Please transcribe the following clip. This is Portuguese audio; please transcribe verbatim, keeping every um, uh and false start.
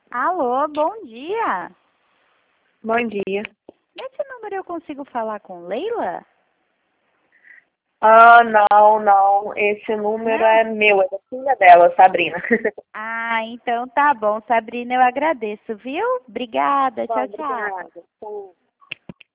Alô, bom dia. Bom dia. Nesse número eu consigo falar com Leila? Ah, não, não. Esse número Não? é meu, é da filha dela, Sabrina. Ah, então tá bom, Sabrina, eu agradeço, viu? Obrigada, Bom, tchau, tchau. obrigada. Tchau.